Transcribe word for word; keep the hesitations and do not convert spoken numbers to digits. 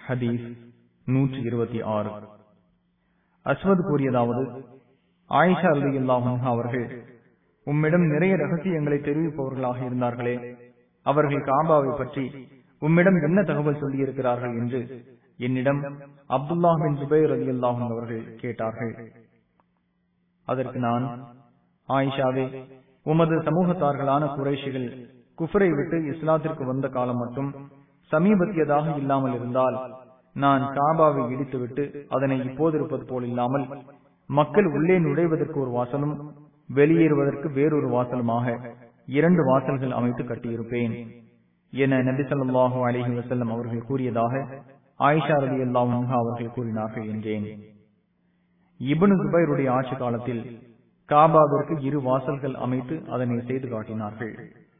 ஹதீஸ் நூற்றி இருபத்தி ஆறு. அஸ்வத் கூறியதாவது, ஆயிஷா ரலியல்லாஹு அன்ஹா அவர்கள், உம்மிடம் நிறைய ரகசியங்களை தெரிவிப்பவர்களாக இருந்தார்களே, அவர்கள் காபாவை பற்றி உம்மிடம் என்ன தகவல் சொல்லியிருக்கிறார்கள் என்று என்னிடம் அப்துல்லா பின் ஜுபைர் ரலியல்லாஹு அன்ஹு அவர்கள் கேட்டார்கள். அதற்கு நான், ஆயிஷாவே, உமது சமூகத்தார்களான குறைஷிகள் குஃபரை விட்டு இஸ்லாத்திற்கு வந்த காலம் மட்டும் சமீபத்தியதாக இல்லாமல் இருந்தால், நான் காபாவை இடித்துவிட்டு அதனை இப்போது இருப்பது போல் இல்லாமல் மக்கள் உள்ளே நுழைவதற்கு ஒரு வாசலும் வெளியேறுவதற்கு வேறொரு வாசலுமாக இரண்டு வாசல்கள் அமைத்து கட்டியிருப்பேன் என நபி ஸல்லல்லாஹு அலைஹி வஸல்லம் அவர்கள் கூறியதாக ஆயிஷா ரலியல்லாஹு அன்ஹா அவர்கள் கூறினார்கள் என்றேன். இப்னு ஜுபைருடைய ஆட்சி காலத்தில் காபாவிற்கு இரு வாசல்கள் அமைத்து அதனை செய்து காட்டினார்கள்.